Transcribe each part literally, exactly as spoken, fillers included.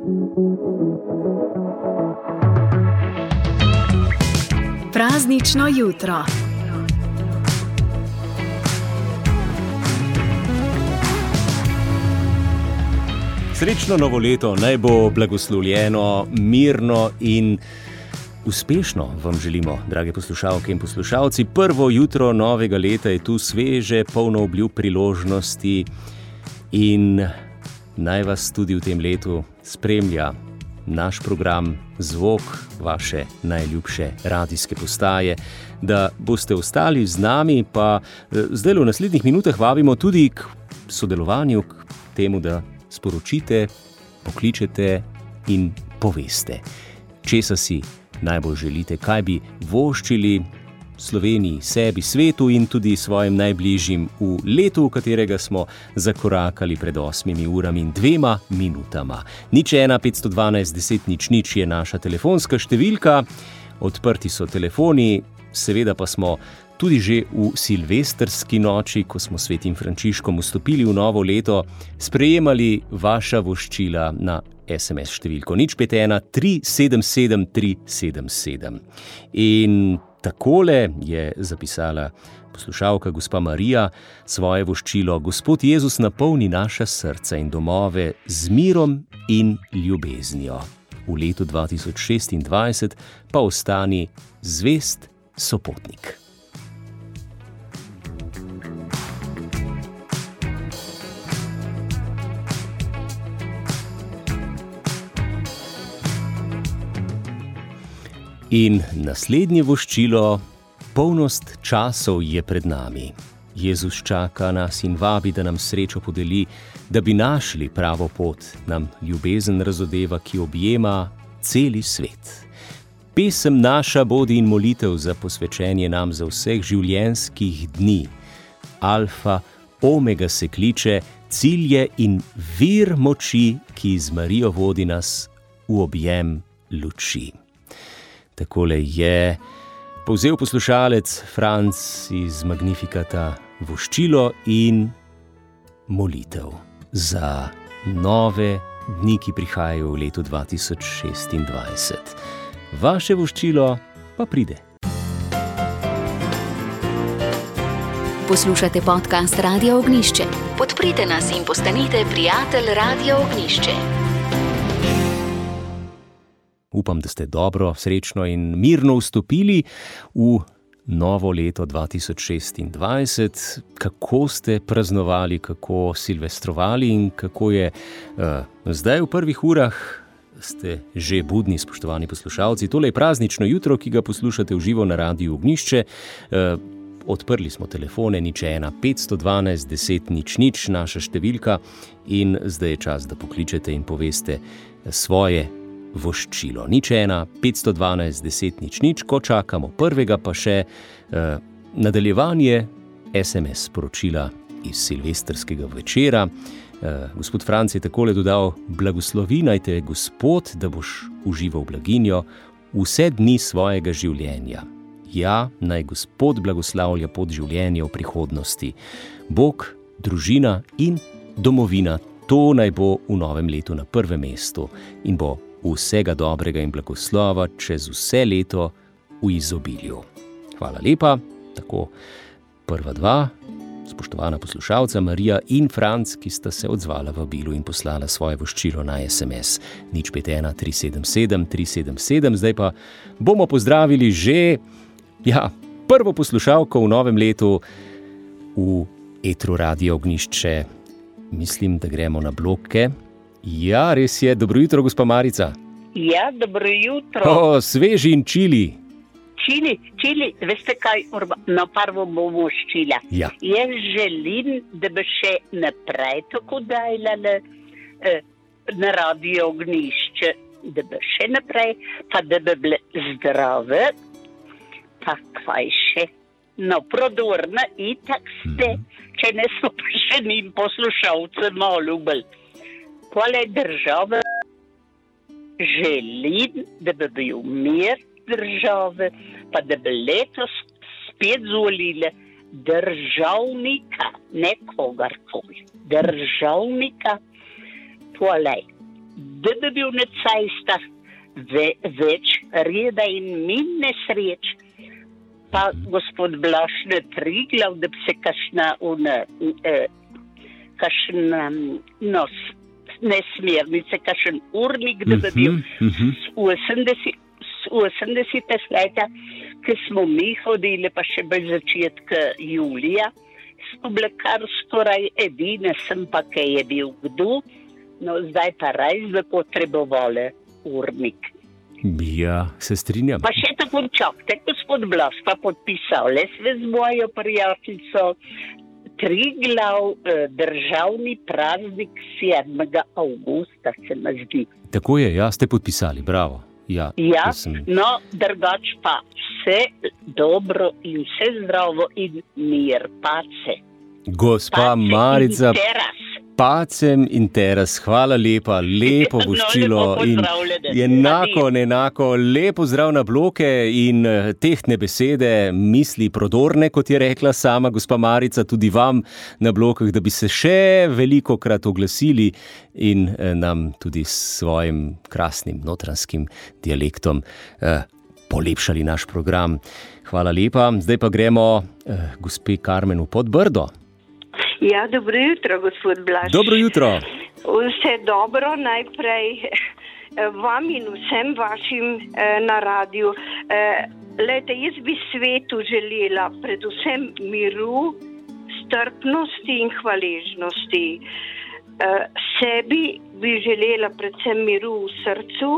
Praznično jutro. Srečno novo leto, naj bo blagoslovljeno, mirno in uspešno vam želimo, drage poslušalke in poslušalci. Prvo jutro novega leta je tu sveže, polno obljub, priložnosti in naj vas tudi v tem letu spremlja naš program, zvok vaše najljubše radijske postaje, da boste ostali z nami, pa zdaj v naslednjih minutah vabimo tudi k sodelovanju, k temu, da sporočite, pokličete in poveste, česa si najbolj želite, kaj bi voščili Sloveniji, sebi, svetu in tudi svojim najbližjim v letu, v katerega smo zakorakali pred osmimi urami in dvema minutama. Nič ena petsto dvanajst deset nič nič je naša telefonska številka, odprti so telefoni, seveda pa smo tudi že v silvestrski noči, ko smo svetim Frančiškom vstopili v novo leto, sprejemali vaša voščila na es em es številko nič pet ena tri sedem sedem tri sedem sedem. In takole je zapisala poslušalka gospa Marija svoje voščilo: Gospod Jezus napolni naša srca in domove z mirom in ljubeznijo. V letu dva tisoč šestindvajset pa ostani zvest sopotnik. In naslednje voščilo: polnost časov je pred nami. Jezus čaka nas in vabi, da nam srečo podeli, da bi našli pravo pot, nam ljubezen razodeva, ki objema celi svet. Pesem naša bodi in molitev za posvečenje nam za vseh življenjskih dni. Alfa, omega se kliče, cilje in vir moči, ki z Marijo vodi nas v objem luči. Takole je povzel poslušalec Franc iz Magnifikata voščilo in molitev za nove dni, ki prihajajo v letu dva tisoč šestindvajset. Vaše voščilo pa pride. Poslušate podcast Radia Ognjišče. Podprite nas in postanite prijatelj Radia Ognjišče. Upam, da ste dobro, srečno in mirno vstopili v novo leto dva tisoč šestindvajset. Kako ste praznovali, kako silvestrovali in kako je uh, zdaj v prvih urah? Ste že budni, spoštovani poslušalci. Tole je praznično jutro, ki ga poslušate v živo na Radiu Ognjišče. Uh, odprli smo telefone nič ena petsto dvanajst deset nič nič, naša številka, in zdaj je čas, da pokličete in poveste svoje voščilo. Nič ena petsto dvanajst deset nič nič, ko čakamo prvega, pa še eh, nadaljevanje es em es sporočila iz silvestrskega večera. Eh, gospod Franc je takole dodal: blagoslovi naj te Gospod, da boš užival blaginjo vse dni svojega življenja. Ja, naj Gospod blagoslavlja pot življenja v prihodnosti. Bog, družina in domovina, to naj bo v novem letu na prvem mestu in bo vsega dobrega in blagoslova čez vse leto v izobilju. Hvala lepa. Tako prva dva, spoštovana poslušalca Marija in Franc, ki sta se odzvala vabilu in poslala svoje voščilo na es em es nič pet ena tri sedem sedem tri sedem sedem. Zdaj pa bomo pozdravili že ja, prvo poslušalko v novem letu v etru Radia Ognjišče. Mislim, da gremo na bloke. Ja, res je. Dobro jutro, gospa Marica. Ja, dobro jutro. O, sveži in čili. Čili, čili, veste kaj, na prvo bom voščila. Ja. Jaz želim, da bi še naprej tako dajala eh, na Radio Ognjišče, da bi še naprej, pa da bi bile zdrave, pa kaj še. No, prodorna, itak ste, mm-hmm. če ne so pa še njim poslušalce malo ljubili. Pole države želim, da bi bil mir države, pa da bi letos spet zvolile državnika, ne kogarkoli, državnika. Pole da bi bil na cestah ve, več reda in min nesreč. Pa gospod Blaž na Triglav, da bi se kašna una, eh, kašna nos, ne smernice, kašen urnik, da bi bil s osemdesetih leta, ki smo mi hodili, pa še bolj začetka julija, smo bili kar skoraj edine, sem pa kaj je bil kdo, no zdaj pa res bi potrebovali urnik. Ja, se strinjam. Pa še tako čakajte, gospod Blaž pa podpisal, le sve z mojo prijateljico, Triglav, državni praznik sedmega avgusta, se mi zdi. Tako je, ja, ste podpisali, bravo. Ja, ja sem... no, drugač pa vse dobro in vse zdravo in mir, pace. Gospa pace Marica, in teras. Pacem in teras, hvala lepa, lepo voščilo no, in enako, enako, lepo zdrav na bloke in tehtne besede, misli prodorne, kot je rekla sama gospa Marica, tudi vam na blokah, da bi se še veliko krat oglasili in nam tudi s svojim krasnim notranskim dialektom eh, polepšali naš program. Hvala lepa, zdaj pa gremo eh, gospe Karmen v Podbrdo. Ja, dobro jutro, gospod Blaž. Dobro jutro. Vse dobro, najprej vam in vsem vašim eh, na radiju. Eh, lejte, jaz bi svetu želela predvsem miru, strpnosti in hvaležnosti. Eh, sebi bi želela predvsem miru v srcu,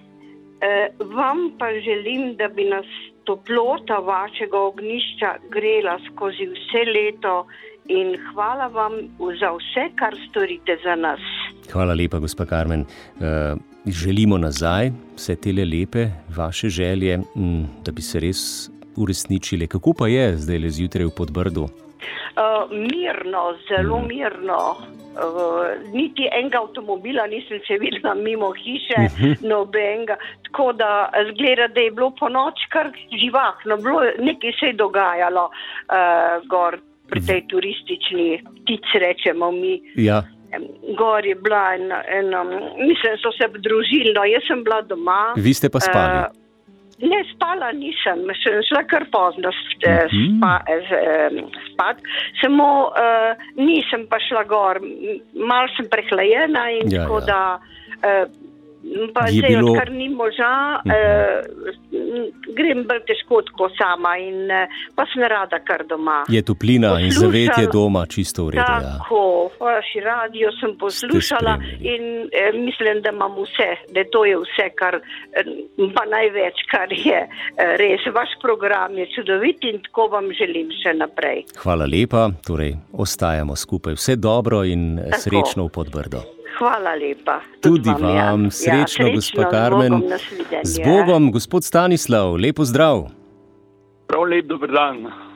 eh, vam pa želim, da bi nas toplota vašega ognjišča grela skozi vse leto. In hvala vam za vse, kar storite za nas. Hvala lepa, gospa Karmen. Uh, želimo nazaj vse tele lepe vaše želje, m, da bi se res uresničile. Kako pa je zdaj le zjutraj v Podbrdu? Uh, mirno, zelo hmm. mirno. Uh, niti enega avtomobila nisem se videla mimo hiše, uh-huh. nobenega. Tako da zgleda, da je bilo po noč kar živahno. Bilo, nekaj se je dogajalo uh, gor. Pri tej turistični ptic, rečemo mi. Ja. Gor je bila ena, ena, mislim, so se družili, no, jaz sem bila doma. Vi ste pa spali? Uh, ne, spala nisem, sem šla kar pozno spa, spat. Samo uh, nisem pa šla gor, malo sem prehlajena in ja, tako ja. da... Uh, Pa zdaj, bilo... odkar ni moža, uh-huh. eh, grem bolj težko tako sama in eh, pa sem rada kar doma. Je toplina poslušala, in zavetje doma čisto v redu. Tako, vaš radio sem poslušala in eh, mislim, da imam vse, da to je vse, kar eh, pa največ, kar je eh, res. Vaš program je čudovit in tako vam želim še naprej. Hvala lepa, torej ostajamo skupaj. Vse dobro in tako. Srečno v Podbrdo. Hvala lepa. Tudi, Tudi vam, vam. Srečno, ja, gospa Karmen. Z Bogom, gospod Stanislav, lepo zdrav. Prav lep dober dan.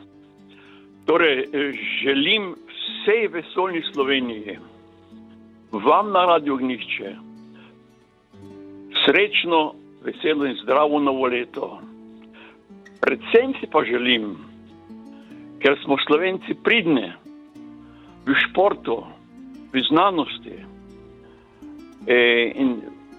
Torej, želim vsej vesoljni Sloveniji, vam na Radio Ognjišče, srečno, veselo in zdravo novo leto. Predvsem si pa želim, ker smo Slovenci pridni v športu, v znanosti, in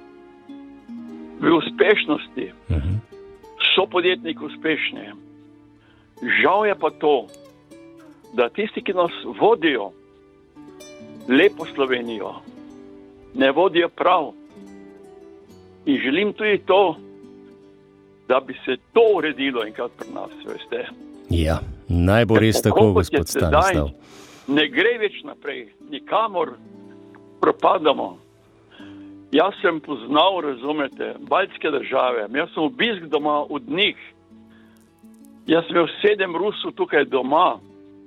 v uspešnosti, uh-huh. so podjetniki uspešni. Žal je pa to, da tisti, ki nas vodijo lepo Slovenijo, ne vodijo prav. In želim tudi to, da bi se to uredilo enkrat pri nas, veste. Ja, naj bo res tako, gospod Stanislav. Ne gre več naprej, nikamor propadamo. Jaz sem poznal, razumete, baltske države, jaz sem obisk doma od njih. Jaz sem imel sedem Rusov tukaj doma,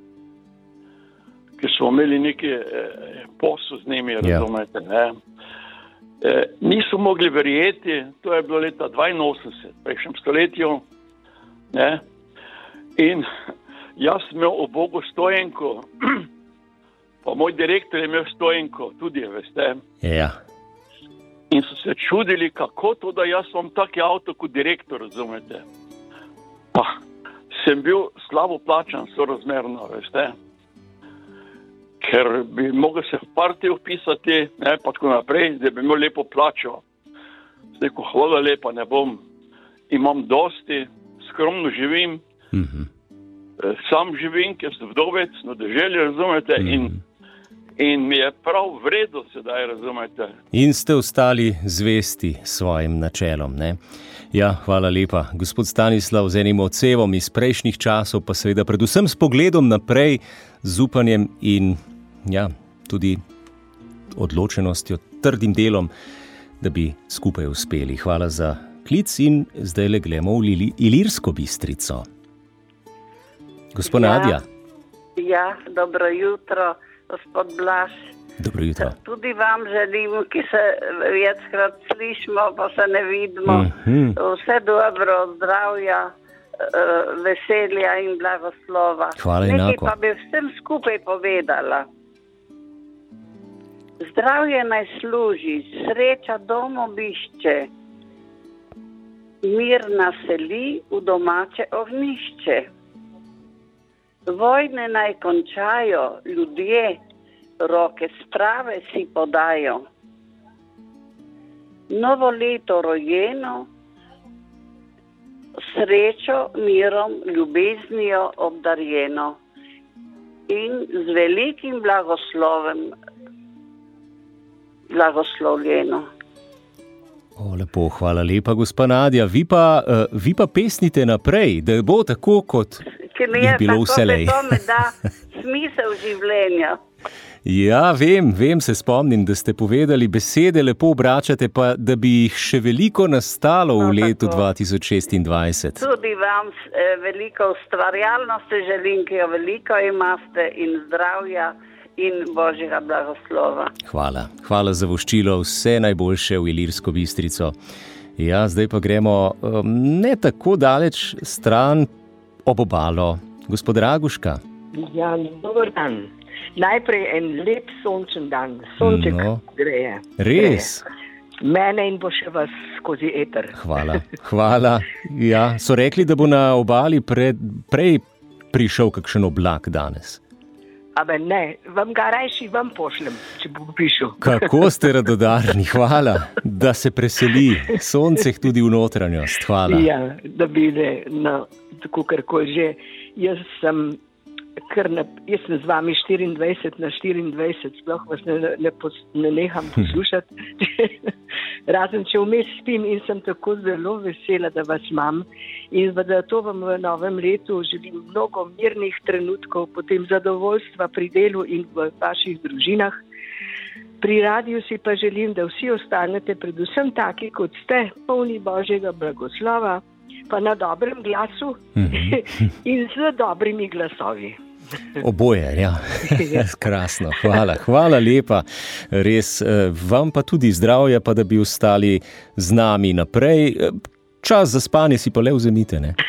ki smo imeli neki eh, posel z njimi, razumete. Ne? Eh, niso mogli verjeti, to je bilo leta dvainosemdeset, v prejšnjem stoletju. Ne? In jaz sem imel ob Bogu stojenko, pa moj direktor je imel stojenko, tudi, veste. Ja. In so se čudili, kako to, da jaz imam taki avto kot direktor, razumete. Pa sem bil slabo plačan, sorazmerno, veste. ker bi mogel se v partijo vpisati, ne, pa tako naprej, da bi imel lepo plačo. Zdaj, ko hvala lepa, ne bom, imam dosti, skromno živim, mm-hmm. sam živim, ker sem vdovec, no deželi, razumete, mm-hmm. in, in mi je prav vredo sedaj, razumete. In ste ostali zvesti svojim načelom, ne? Ja, hvala lepa. Gospod Stanislav, z enim odsevom iz prejšnjih časov, pa seveda predvsem s pogledom naprej, z upanjem in ja, tudi odločenostjo, trdim delom, da bi skupaj uspeli. Hvala za klic in zdaj le gremo v Lili, Ilirsko Bistrico. Gospod ja, Nadja. Ja, dobro jutro, gospod Blaž. Dobro jutro. Tudi vam želim, ki se večkrat slišimo, pa se ne vidimo. Mm-hmm. Vse dobro, zdravja, veselja in blagoslova. Hvala enako. Nekaj pa bi vsem skupaj povedala. Zdravje naj služi, sreča dom obišče, mir naseli v domače ognjišče. Vojne naj končajo, ljudje roke sprave si podajo. Novo leto rojeno, srečo, mirom, ljubeznijo obdarjeno in z velikim blagoslovem blagoslovljeno. O, lepo, hvala lepa, gospa Nadja. Vi pa, uh, vi pa pesnite naprej, da bo tako, kot je bilo vselej. To me da smisel življenja. Ja, vem, vem, se spomnim, da ste povedali besede, lepo obračate, pa da bi jih še veliko nastalo v no, letu dva tisoč šestindvajset. Tudi vam eh, veliko ustvarjalnosti želim, ki jo veliko imate in zdravja in Božjega blagoslova. Hvala, hvala za voščilo, vse najboljše v Ilirsko Bistrico. Ja, zdaj pa gremo um, ne tako daleč stran ob obalo. Gospod Draguška. Ja, dober dan. Najprej en lep sončen dan, sonček no, greje. Res? Greje. Mene in bo še vas skozi eter. Hvala, hvala. Ja, so rekli, da bo na obali pred, prej prišel kakšen oblak danes. Abe ne, vam ga rajši vam pošljem, če bo prišel. Kako ste radodarni, hvala, da se preseli sonce tudi v notranjost, hvala. Ja, da bi ne, no, tako karkoli že, jaz sem Ker ne, jaz sem z vami štiriindvajset na štiriindvajset, sploh vas ne, ne, pos, ne neham poslušati. Razen, če vmes spim in sem tako zelo vesela, da vas imam. In da to vam v novem letu želim mnogo mirnih trenutkov, potem zadovoljstva pri delu in v vaših družinah. Pri radiju si pa želim, da vsi ostanete predvsem taki, kot ste, polni Božjega blagoslova, pa na dobrem glasu in z dobrimi glasovi. Oboje, ja. Krasno, hvala, hvala lepa. Res, vam pa tudi zdravja, pa da bi ostali z nami naprej. Čas za spanje si pa le vzemite, ne?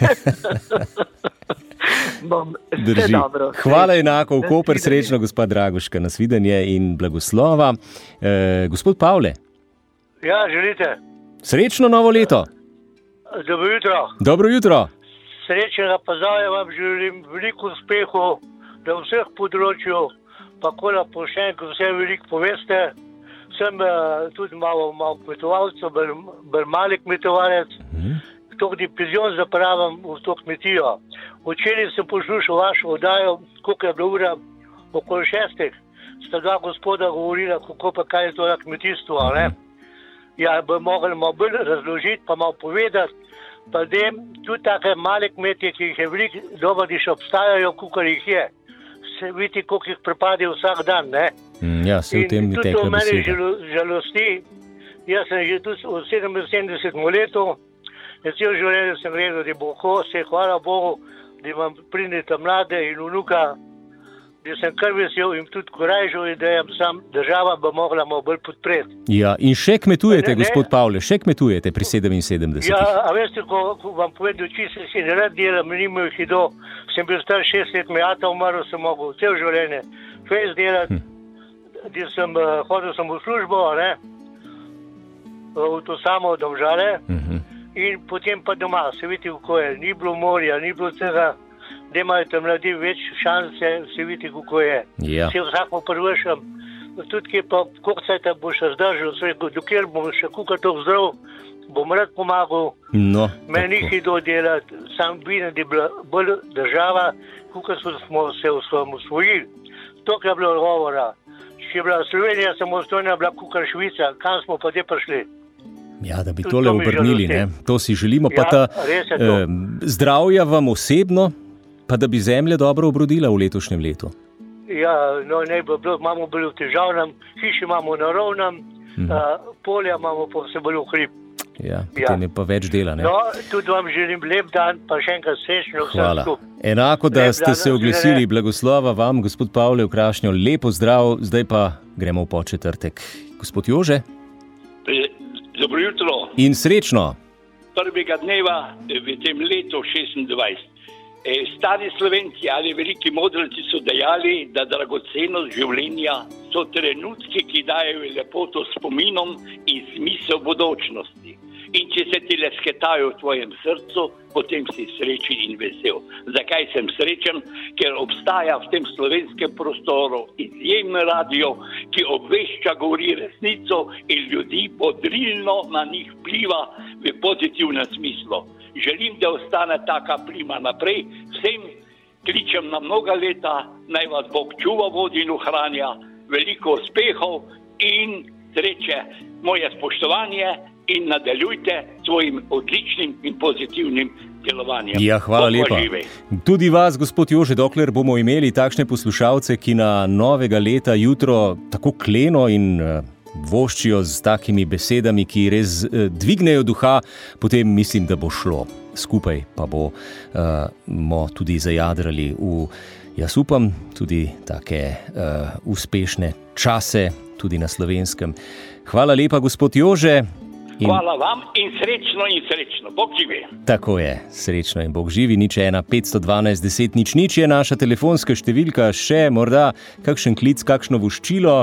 Bom, vse dobro. Hvala enako, v Koper, srečno, gospod Draguška, nasvidenje in blagoslova. E, gospod Pavle. Ja, želite. Srečno novo leto. Dobro jutro. Dobro jutro. Srečnega pozdrava vam želim, veliko uspehov, da vseh področju, pa kola pošten, ko vse veliko poveste. Sem uh, tudi malo, malo kmetovalcev, bolj mali kmetovalec, mm. tudi penzion zapravim v to kmetijo. Včeraj sem poslušal vašo oddajo, koliko je bilo ura, okoli šestih, sta dva gospoda govorila, kako pa kaj je to na kmetijstvo, ne? Ja, bi mogli malo bolj razložiti, pa malo povedati. Pa dem, tudi take male kmetje, ki jih je veliko dobro, da še obstajajo, koliko jih je. Se vidi, koliko jih pripade vsak dan, ne? Mm, ja, se v tem ni tekla beseda. In tudi to mene žalo, žalosti. Jaz sem že tudi v sedeminsedemdesetem letu, in cel življenje sem gledal, da bo se, hvala Bogu, da vam pridete mlade in vnuka, da sem kar vesel in tudi korajžil, da je sam država bi mogla malo bolj podpreti. Ja, in še kmetujete, ne, gospod Pavle, še kmetujete pri sedeminsedemdesetih. Ja, a veste, ko, ko vam povedal, če se si ne rad delam, nimo jih do, sem bil star šest let, me ata umrl, sem mogel cel življenje fejs delati, hm. da sem uh, hodil sem v službo, ne, v to samo Domžale, uh-huh. in potem pa doma, se vidi, kako je, ni bilo morja, ni bilo tega, da imajo tam mladi več šanse se videti, kako je. Ja. Se vsako prvršam, tudi kje pa, koliko se te boš razdržal, dokler bom še kukaj to zdrav, bom rad pomagal, no, meni jih do delati, sam vidim, da je bila bolj država, kukaj smo se osvojili. To, kar je bilo govora, če je bila Slovenija samostojna, bila kukaj Švica, kam smo pa te prišli? Ja, da bi tole obrnili, ne? To si želimo, pa ta eh, zdravja vam osebno, pa da bi zemlja dobro obrodila v letošnjem letu. Ja, no, ne bi bilo, imamo bolj v težavnem, hiši imamo na rovnem, mhm. uh, polja imamo pa vse bolj v hrib. Ja, potem ja. je pa več dela, ne? No, tudi vam želim lep dan, pa še enkrat srečno vsem Hvala. Skup. Enako, da Lep ste dan, se oglasili, blagoslova vam, gospod Pavle v Krašnjo, lepo zdrav, zdaj pa gremo v početrtek. Gospod Jože? Dobro jutro. In srečno. Prvega dneva v tem letu šestindvajset. Stari Slovenci ali veliki modrci so dejali, da dragocenost življenja so trenutki, ki dajejo lepoto spominom in smisel bodočnosti. In če se ti lesketajo v tvojem srcu, potem si srečen in vesel. Zakaj sem srečen? Ker obstaja v tem slovenskem prostoru izjemen radio, ki obvešča, govori resnico in ljudi bodrilno na njih vpliva v pozitivnem smislu. Želim, da ostane taka plima naprej. Vsem kličem na mnoga leta, naj vas Bog čuva, vodi in ohranja, veliko uspehov in sreče. Moje spoštovanje in nadaljujte svojim odličnim in pozitivnim delovanjem. Ja, hvala lepa. Tudi vas, gospod Jože, dokler bomo imeli takšne poslušalce, ki na novega leta jutro tako kleno in voščijo z takimi besedami, ki res dvignejo duha, potem mislim, da bo šlo. Skupaj pa bo, uh, bomo tudi zajadrali v, jaz upam, tudi take uh, uspešne čase, tudi na Slovenskem. Hvala lepa, gospod Jože. In hvala vam in srečno in srečno. Bog živi. Tako je, srečno in Bog živi. Nič ena, petsto dvanajst, deset, nič, nič je naša telefonska številka. Še morda kakšen klic, kakšno voščilo,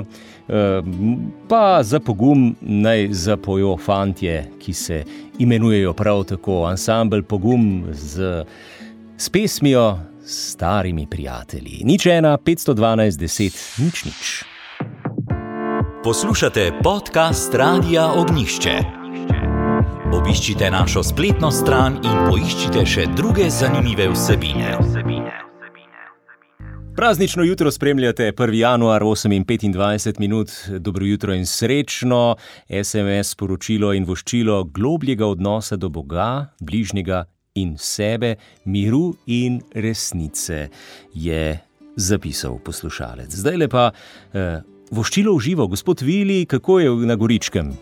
pa za pogum naj zapojo fantje, ki se imenujejo prav tako ansambel Pogum z, s pesmijo Starimi prijatelji. Nič ena, petsto dvanajst, deset, nič, nič. Poslušate podcast Radia Ognjišče. Obiščite našo spletno stran in poiščite še druge zanimive vsebine. Praznično jutro spremljate prvi januar, osem in petindvajset minut. Dobro jutro in srečno. es em es sporočilo in voščilo globljega odnosa do Boga, bližnjega in sebe, miru in resnice, je zapisal poslušalec. Zdaj pa eh, voščilo v živo. Gospod Vili, kako je na Goričkem?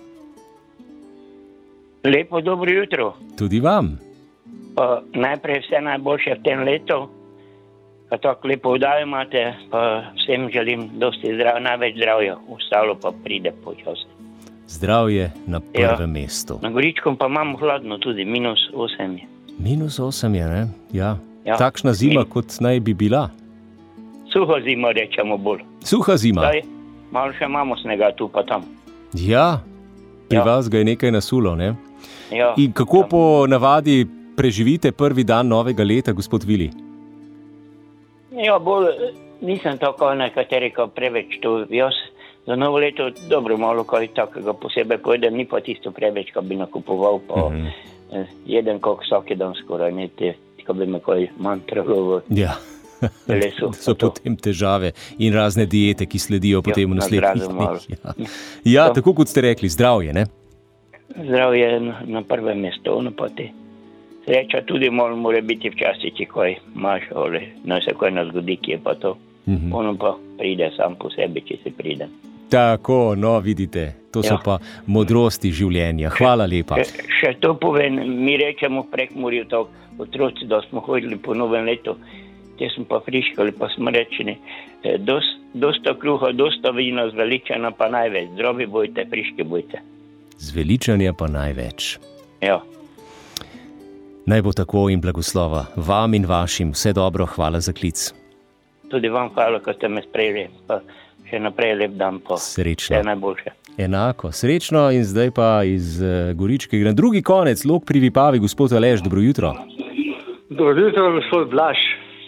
Lepo dobro jutro. Tudi vam. Pa najprej vse najboljše v tem letu, pa tako lepo vdajo imate, pa vsem želim dosti zdrav, največ zdravja, ostalo pa pride počasi. Zdravje na prvem ja. mestu. Na Goričkom pa imamo hladno tudi, minus osem je. Minus osem je, ne? Ja. Ja. Takšna zima, Min... kot naj bi bila. Suha zima, rečemo bolj. Suha zima. Zdaj, malo še imamo snega tu pa tam. Ja, pri ja. vas ga je nekaj nasulo, ne? Ja. In kako tam. po navadi preživite prvi dan novega leta, gospod Vili? Ja, bolj nisem tako nekateri, ko preveč to. Jaz za novo leto dobro malo kaj takega posebej pojedem, ni pa tisto preveč, ko bi nakupoval, pa mm-hmm. jeden kak vsaki dan skoraj, ne te, ko bi me kaj manj trlo. Ja. Telesu, so potem težave in razne diete, ki sledijo potem v naslednjih dneh. Ja, ja tako kot ste rekli, zdravje, ne? Zdravje je na, na prvem mestu, ono pa te. Sreča tudi mora, mora biti včasih, če kaj imaš, ali no se kaj nas zgodi, ki je pa to. Mm-hmm. Ono pa pride sam po sebi, če se pride. Tako, no vidite, to so ja. pa modrosti življenja. Hvala lepa. Še, še to povem, mi rečemo v Prekmurju, to otroci, da smo hodili po novem letu, te smo pa friškali, pa smo rečeni, dost, dosta kruha, dosta vina, zveličana pa največ, zdravi bojte, friški bojte. Zveličanja pa največ. Ja. Naj bo tako in blagoslova vam in vašim. Vse dobro, hvala za klic. Tudi vam hvala, ko ste me sprejeli. Pa še naprej lep dan. Srečno. Vse najboljše. Enako, srečno in zdaj pa iz uh, Goričke na drugi konec, Lok pri Vipavi, gospod Aleš, dobro jutro. Dobro jutro, gospod Blaž.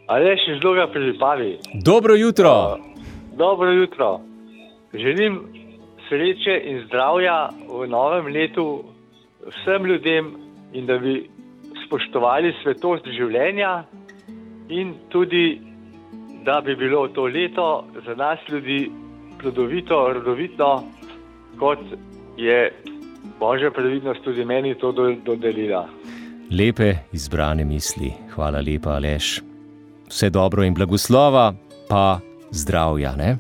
Aleš iz Loga pri Lipavi. Dobro jutro. Dobro jutro. Želim sreče in zdravja v novem letu vsem ljudem in da bi spoštovali svetost življenja in tudi, da bi bilo to leto za nas ljudi plodovito, rodovitno, kot je Božja previdnost tudi meni to dodelila. Lepe izbrane misli. Hvala lepa, Aleš. Vse dobro in blagoslova, pa zdravja, ne?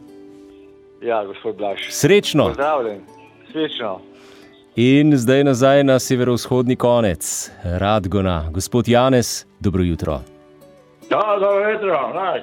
Ja, gospod Blaž. Srečno. Pozdravljen. Srečno. In zdaj nazaj na severovzhodni konec Radgona. Gospod Janez, dobro jutro. Ja, dobro jutro, Blaž.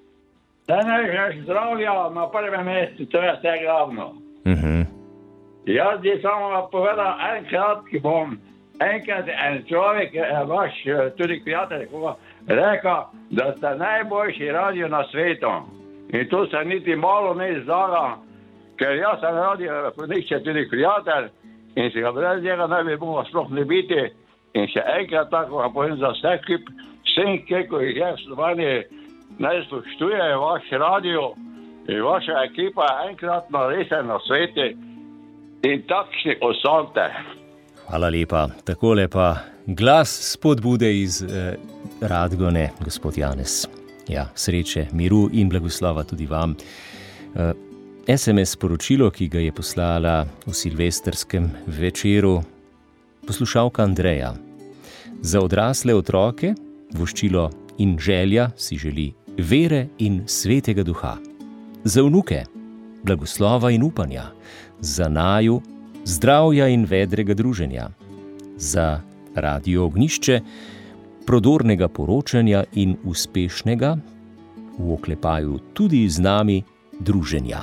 Da naj zdravja na prvem mestu, to je vse glavno. Uh-huh. Jaz bi samo povedal en kratki bom. Enkrat en človek, vaš tudi prijatelj, rekel, da ste najboljši radio na svetu. In to se niti malo ne izdala, ker jaz sem radio nihče tudi prijatelj in se ga brez njega ne bi mogel sploh ne biti. In še enkrat tako vam povem za vse kip, vsem, kako jih je v Sloveniji, naj spoštujejo vaš radio in vaša ekipa je enkratno resen na sveti in takšni ostanite. Hvala lepa. Takole pa glas spodbude iz eh, Radgone, gospod Janez. Ja, sreče, miru in blagoslova tudi vam. Eh, es em es sporočilo, ki ga je poslala v silvestrskem večeru poslušalka Andreja. Za odrasle otroke voščilo in želja si želi vere in svetega duha. Za vnuke blagoslova in upanja. Za naju zdravja in vedrega druženja, za radio Ognjišče prodornega poročanja in uspešnega, v oklepaju tudi z nami, druženja.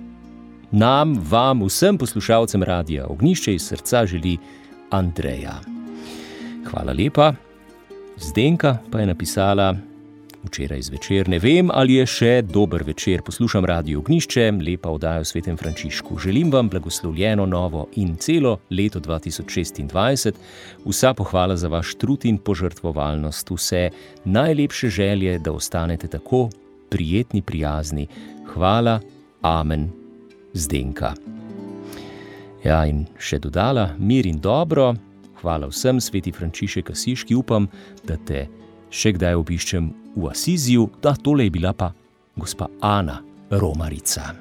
Nam, vam, vsem poslušalcem radia Ognjišče iz srca želi Andreja. Hvala lepa. Zdenka pa je napisala včeraj zvečer: ne vem, ali je še dober večer. Poslušam radio Ognjišče, lepa oddaja o svetem Frančišku. Želim vam blagoslovljeno novo in celo leto dva tisoč šestindvajset. Vsa pohvala za vaš trud in požrtvovalnost. Vse najlepše želje, da ostanete tako prijetni, prijazni. Hvala, amen, Zdenka. Ja, in še dodala: mir in dobro. Hvala vsem, sveti Frančišek Asiški. Upam, da te še kdaj obiščem v Asiziju, da tole je bila pa gospa Ana Romarica.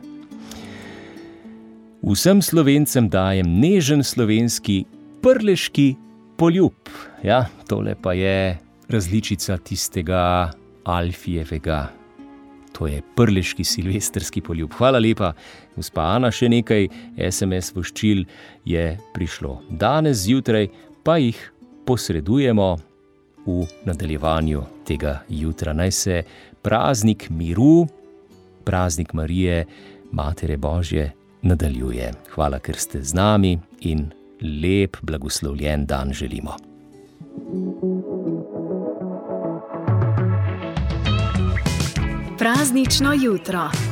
Vsem Slovencem dajem nežen slovenski prleški poljub. Ja, tole pa je različica tistega Alfijevega. To je prleški silvestrski poljub. Hvala lepa, gospa Ana. Še nekaj es em es voščil je prišlo danes zjutraj, pa jih posredujemo v nadaljevanju tega jutra. Naj se praznik miru, praznik Marije, Matere Božje, nadaljuje. Hvala, ker ste z nami in lep, blagoslovljen dan želimo. Praznično jutro.